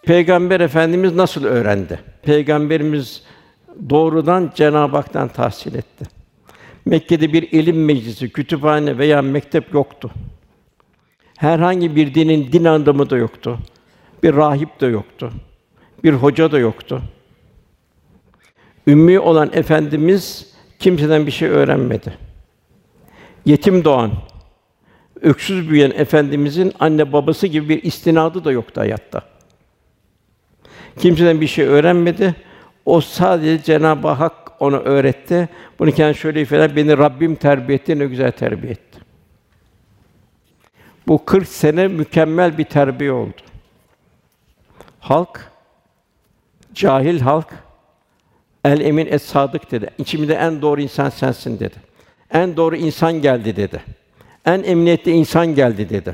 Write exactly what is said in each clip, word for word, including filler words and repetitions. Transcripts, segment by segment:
Peygamber Efendimiz nasıl öğrendi? Peygamberimiz doğrudan Cenab-ı Hak'tan tahsil etti. Mekke'de bir ilim meclisi, kütüphane veya mektep yoktu. Herhangi bir dinin din adamı da yoktu. Bir rahip de yoktu. Bir hoca da yoktu. Ümmi olan Efendimiz kimseden bir şey öğrenmedi. Yetim doğan, öksüz büyüyen Efendimizin anne babası gibi bir istinadı da yoktu hayatta. Kimseden bir şey öğrenmedi. O sadece Cenab-ı Hak ona öğretti. Bunu kendi şöyle ifade eder: "Beni Rabbim terbiye etti, ne güzel terbiye etti." Bu kırk sene mükemmel bir terbiye oldu. Halk, cahil halk, "El emin es sadık" dedi. "İçimizde en doğru insan sensin" dedi. "En doğru insan geldi" dedi. "En emniyetli insan geldi" dedi.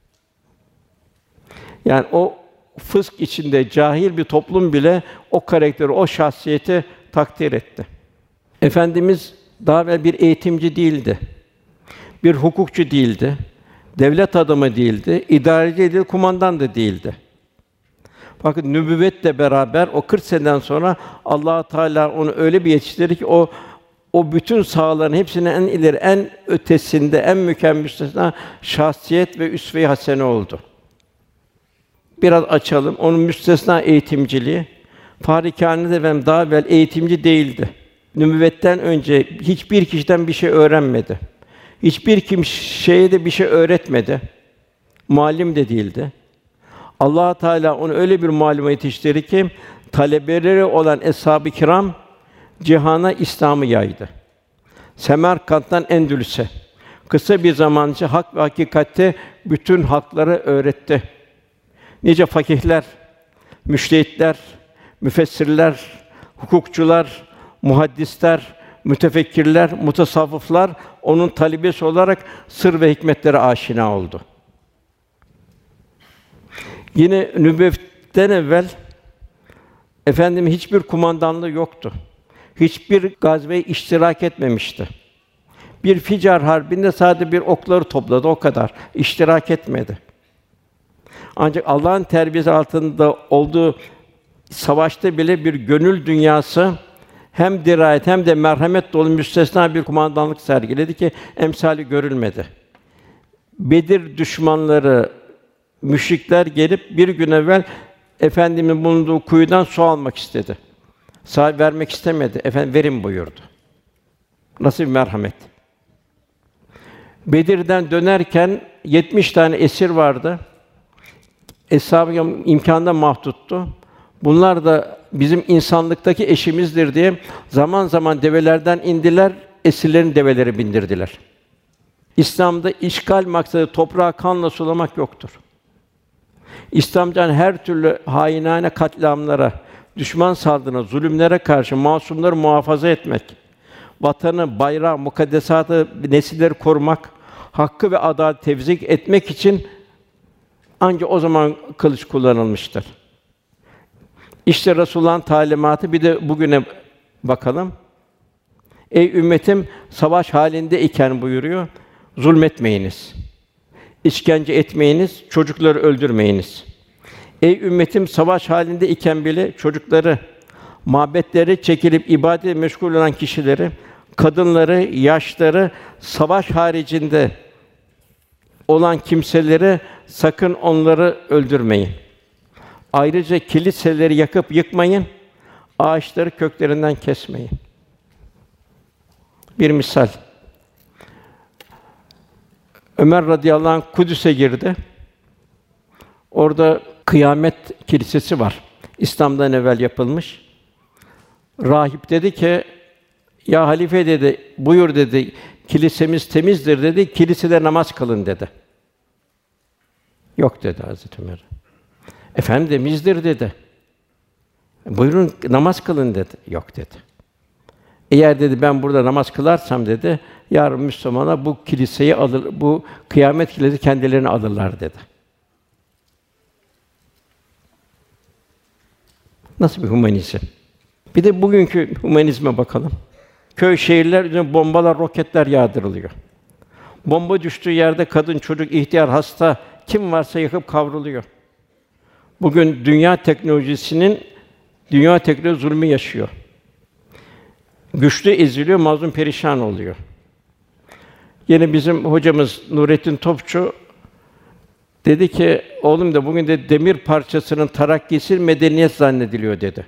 Yani o fısk içinde cahil bir toplum bile o karakteri, o şahsiyeti takdir etti. Efendimiz daha evvel bir eğitimci değildi. Bir hukukçu değildi. Devlet adamı değildi. İdareci değildi, kumandan da değildi. Fakat nübüvvetle beraber o kırk seneden sonra Allah Teala onu öyle bir yetiştirdi ki o o bütün sahaların hepsinin en ileri, en ötesinde, en mükemmel şahsiyet ve üsve-i hasene oldu. Biraz açalım. Onun müstesna eğitimciliği. Fâr-ı Kânît Efendimiz daha evvel eğitimci değildi. Nübüvvetten önce hiçbir kişiden bir şey öğrenmedi. Hiçbir kimseye de bir şey öğretmedi. Muallim de değildi. Allah Teala onu öyle bir muallime yetiştirdi ki talebeleri olan eshab-ı kiram cihana İslam'ı yaydı. Semerkant'tan Endülüs'e kısa bir zaman içinde hak ve hakikatte bütün hakları öğretti. Nice fakihler, müştehitler, müfessirler, hukukçular, muhaddisler, mütefekkirler, mutasavvıflar onun talebesi olarak sır ve hikmetlere aşina oldu. Yine nübüvvetten evvel Efendimiz hiçbir kumandanlığı yoktu. Hiçbir gazveye iştirak etmemişti. Bir Ficar harbinde sadece bir okları topladı, o kadar. İştirak etmedi. Ancak Allah'ın terbiyesi altında olduğu savaşta bile bir gönül dünyası, hem dirayet hem de merhamet dolu müstesna bir kumandanlık sergiledi ki emsali görülmedi. Bedir düşmanları, müşrikler gelip bir gün evvel Efendimiz'in bulunduğu kuyudan su almak istedi. Sahip vermek istemedi. Efendim verin buyurdu. Nasıl bir merhamet! Bedir'den dönerken yetmiş tane esir vardı. Eshab-ı kiram imkânda mahduttu. Bunlar da bizim insanlıktaki eşimizdir diye zaman zaman develerden indiler, esirlerin develeri bindirdiler. İslam'da işgal maksadı toprağı kanla sulamak yoktur. İslam'dan her türlü hainane katliamlara, düşman saldırına, zulümlere karşı masumları muhafaza etmek, vatanı, bayrağı, mukaddesatı, nesilleri korumak, hakkı ve adaleti tevzik etmek için ancak o zaman kılıç kullanılmıştır. İşte Resulullah'ın talimatı, bir de bugüne bakalım. Ey ümmetim, savaş halinde iken buyuruyor, zulmetmeyiniz. İşkence etmeyiniz, çocukları öldürmeyiniz. Ey ümmetim, savaş halinde iken bile çocukları, mabetleri çekilip ibadetle meşgul olan kişileri, kadınları, yaşları, savaş haricinde olan kimseleri sakın onları öldürmeyin. Ayrıca kiliseleri yakıp yıkmayın, ağaçları köklerinden kesmeyin. Bir misal. Ömer radıyallahu anh Kudüs'e girdi. Orada Kıyamet Kilisesi var. İslam'dan evvel yapılmış. Rahip dedi ki, ya halife dedi, buyur dedi, kilisemiz temizdir dedi, kilisede namaz kılın dedi. Yok dedi Hazreti Ömer. Efendim temizdir dedi. Buyurun namaz kılın dedi. Yok dedi. Eğer dedi ben burada namaz kılarsam dedi, yarın Müslümanlar bu kiliseyi alır, bu kıyamet kilisesi kendilerini alırlar dedi. Nasıl bir hümanizm? Bir de bugünkü hümanizme bakalım. Köy, şehirler üzerine bombalar, roketler yağdırılıyor. Bomba düştüğü yerde kadın, çocuk, ihtiyar, hasta kim varsa yakıp kavruluyor. Bugün dünya teknolojisinin dünya teknoloji zulmü yaşıyor. Güçlü eziliyor, mazlum perişan oluyor. Yine bizim hocamız Nurettin Topçu dedi ki, oğlum da bugün de demir parçasının terakkisi medeniyet zannediliyor dedi.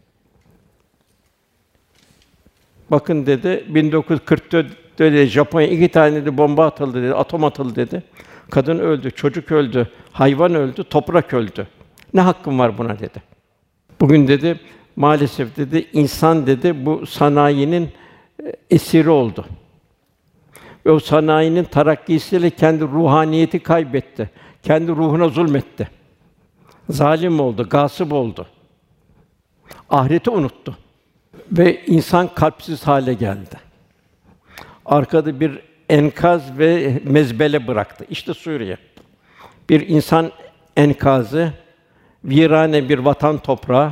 Bakın dedi, bin dokuz yüz kırk dört'te dedi, Japonya'ya iki tane de bomba atıldı dedi, atom atıldı dedi. Kadın öldü, çocuk öldü, hayvan öldü, toprak öldü. Ne hakkım var buna dedi. Bugün dedi, maalesef dedi, insan dedi, bu sanayinin esiri oldu. Ve o sanayinin terakkisiyle kendi ruhaniyeti kaybetti. Kendi ruhuna zulmetti. Zalim oldu, gâsip oldu. Ahireti unuttu. Ve insan kalpsiz hale geldi. Arkada bir enkaz ve mezbele bıraktı. İşte Suriye. Bir insan enkazı, virane bir vatan toprağı.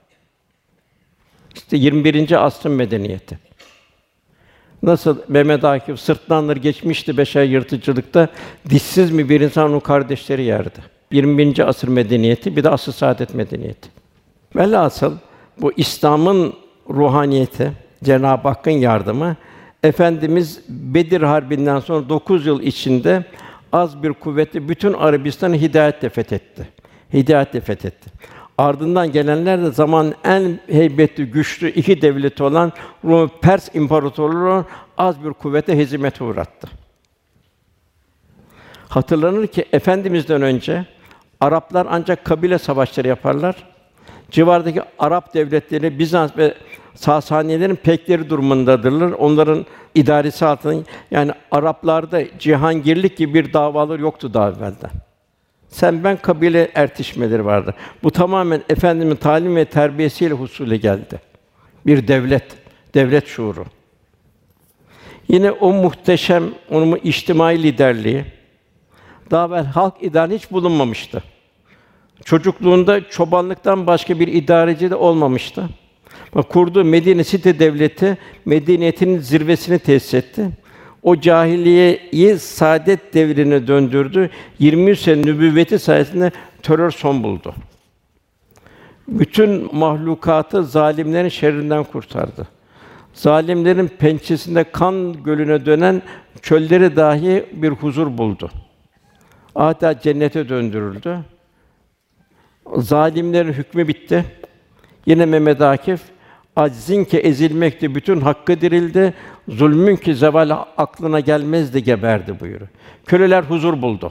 İşte yirmi birinci asrın medeniyeti. Nasıl Mehmet Akif sırtlanları geçmişti beşer yırtıcılıkta, dişsiz mi bir insan onun kardeşleri yerdi. yirmi birinci asır medeniyeti, bir de asr-ı saadet medeniyeti. Velhasıl bu İslam'ın ruhaniyeti, Cenab-ı Hakk'ın yardımı, Efendimiz Bedir Harbi'nden sonra dokuz yıl içinde az bir kuvvetle bütün Arabistan'ı hidayetle fethetti. Hidayetle fethetti. Ardından gelenler de zamanın en heybetli, güçlü iki devleti olan Rum Pers İmparatorluğu'nu az bir kuvvete hezimete uğrattı. Hatırlanır ki Efendimiz'den önce Araplar ancak kabile savaşları yaparlar. Civardaki Arap devletleri Bizans ve Sasaniyelerin pekleri durumundadırlar. Onların idaresi altında, yani Araplarda cihangirlik gibi bir davalar yoktu daha evvelden. Sen ben kabile ertişmeleri vardı. Bu tamamen Efendimiz'in talim ve terbiyesiyle husule geldi. Bir devlet, devlet şuuru. Yine o muhteşem, onun içtimai liderliği, daha evvel halk idaresi hiç bulunmamıştı. Çocukluğunda çobanlıktan başka bir idareci de olmamıştı. Kurduğu Medine Site Devleti, medeniyetinin zirvesini tesis etti. O cahiliyeyi saadet devrine döndürdü. yirmi üç sene nübüvveti sayesinde terör son buldu. Bütün mahlukatı zalimlerin şerrinden kurtardı. Zalimlerin pençesinde kan gölüne dönen çölleri dahi bir huzur buldu. Hatta cennete döndürüldü. Zalimlerin hükmü bitti. Yine Mehmet Akif, aczin ki ezilmekte bütün hakkı dirildi, zulmün ki zeval aklına gelmezdi geberdi buyuruyor. Köleler huzur buldu.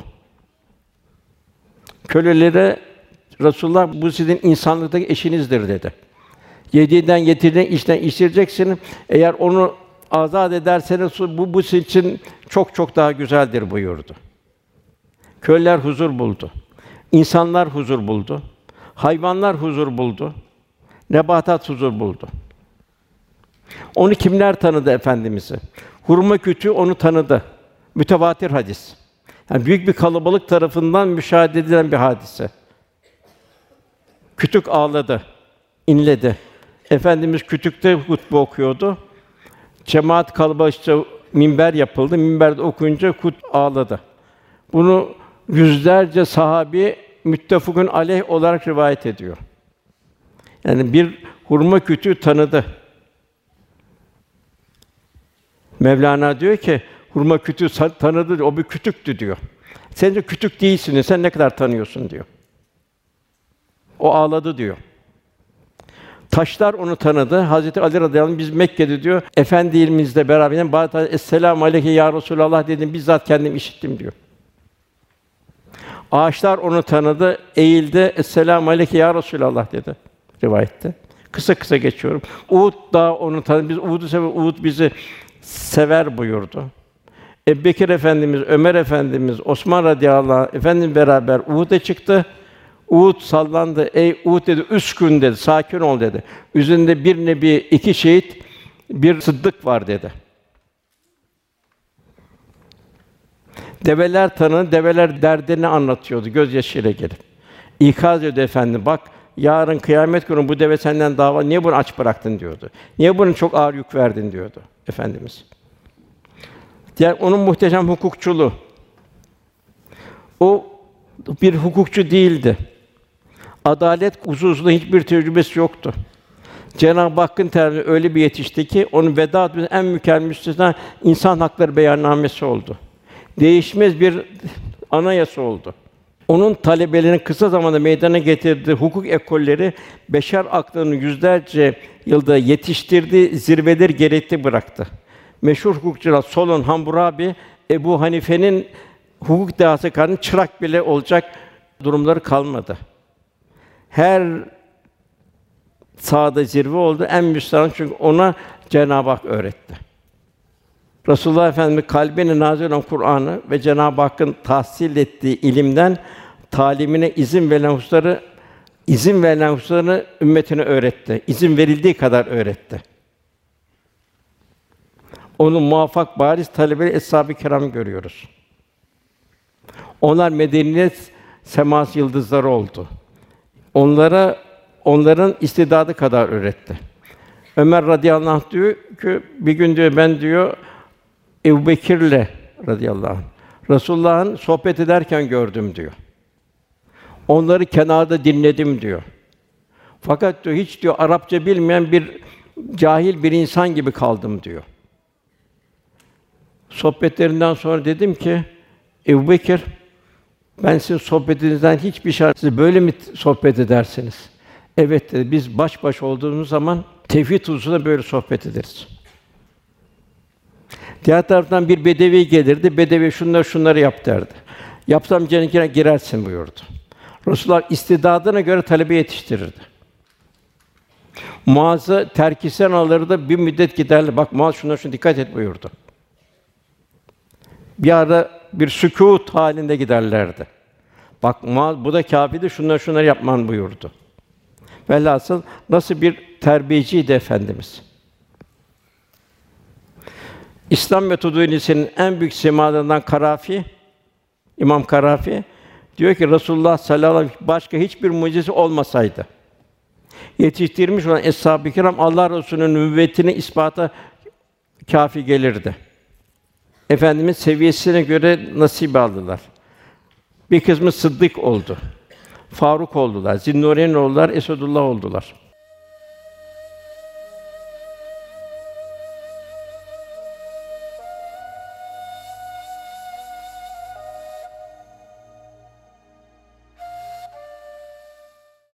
Kölelere Resulullah bu sizin insanlıktaki eşinizdir dedi. Yediğinden getirdiğinden içten içireceksin. Eğer onu azat ederseniz bu bu sizin için çok çok daha güzeldir buyurdu. Köleler huzur buldu. İnsanlar huzur buldu. Hayvanlar huzur buldu. Nebatat huzur buldu. Onu kimler tanıdı Efendimiz'i? Hurma kütüğü onu tanıdı. Mütevatir hadis. Yani büyük bir kalabalık tarafından müşahede edilen bir hadise. Kütük ağladı, inledi. Efendimiz kütükte hutbe okuyordu. Cemaat kalabalıkça minber yapıldı. Minberde okuyunca kut ağladı. Bunu yüzlerce sahabi müttefıkun aleyh olarak rivayet ediyor. Yani bir hurma kütüğü tanıdı. Mevlana diyor ki hurma kütüğü tanıdı, o bir kütüktü diyor. Sen de kütük değilsin, sen ne kadar tanıyorsun diyor. O ağladı diyor. Taşlar onu tanıdı. Hazreti Ali radıyallahu anh biz Mekke'de diyor efendimizle beraber bazı "Esselamu aleyke ya Resulallah" dedim, bizzat kendim işittim diyor. Ağaçlar onu tanıdı, eğildi, "Esselamu aleyke ya Resulallah" dedi rivayette. Kısa kısa geçiyorum. Uhud dağı onu tanıdı. Biz Uhud'u sever, Uhud bizi sever buyurdu. Ebubekir Efendimiz, Ömer Efendimiz, Osman radıyallahu anh efendim beraber Uhud'a çıktı. Uhud sallandı. Ey Uhud dedi, üskün dedi, sakin ol dedi. Üzerinde bir nebi, iki şehit, bir sıddık var dedi. Develer tanıdı, develer derdini anlatıyordu gözyaşıyla gelip. İkaz ediyordu efendim, bak yarın kıyamet günü bu deve senden dava, niye bunu aç bıraktın diyordu. Niye bunu çok ağır yük verdin diyordu Efendimiz. Diğer onun muhteşem hukukçuluğu. O bir hukukçu değildi. Adalet hususunda hiçbir tecrübesi yoktu. Cenab-ı Hakk'ın tarafından öyle bir yetişti ki onun veda en mükemmel müstesna insan hakları beyannamesi oldu. Değişmez bir anayasa oldu. Onun talebelerinin kısa zamanda meydana getirdiği hukuk ekolleri beşer aklının yüzlerce yılda yetiştirdiği zirveleri geride bıraktı. Meşhur hukukçular Solon, Hammurabi, Ebu Hanife'nin hukuk dehası karşısında çırak bile olacak durumları kalmadı. Her sahada zirve oldu. En müstahak çünkü ona Cenab-ı Hak öğretti. Resulullah Efendimiz kalbine nazil olan Kur'an'ı ve Cenab-ı Hakk'ın tahsil ettiği ilimden talimine izin verilen hususları izin verilen hususlarını ümmetine öğretti. İzin verildiği kadar öğretti. Onun muvaffak bariz talebeleri eshab-ı kiram görüyoruz. Onlar medeniyet seması yıldızları oldu. Onlara onların istidadı kadar öğretti. Ömer radıyallahu anh diyor ki bir gün diyor ben diyor Ebubekir'le radıyallahu anh Resulullah'ın sohbet ederken gördüm diyor. Onları kenarda dinledim diyor. Fakat diyor hiç diyor Arapça bilmeyen bir cahil bir insan gibi kaldım diyor. Sohbetlerinden sonra dedim ki Ebubekir ben sizin sohbetinizden hiçbir şey siz böyle mi sohbet edersiniz? Evet dedi. Biz baş başa olduğumuz zaman tevhid hususunda böyle sohbet ederiz. Diğer taraftan bir bedevi gelirdi. Bedevi şunları şunları yap derdi. Yapsam cennetine girersin buyurdu. Resulullah istidadına göre talebe yetiştirirdi. Muaz'ı terkisen alırdı, bir müddet giderdi. Bak Muaz şuna şuna dikkat et buyurdu. Bir ara bir sükût halinde giderlerdi. Bak Muaz bu da kâfidir, şunları şunları yapman buyurdu. Velhasıl nasıl bir terbiyeciydi Efendimiz. İslam metodu iliminin en büyük semalarından Karafi, İmam Karafi diyor ki Resulullah sallallahu aleyhi ve sellem başka hiçbir mucizesi olmasaydı yetiştirmiş olan eshab-ı kiram Allah Resulü'nün nübüvvetini ispata kâfi gelirdi. Efendimiz seviyesine göre nasip aldılar. Bir kısmı Sıddık oldu. Faruk oldular. Zinnûreyn oldular, Esedullah oldular.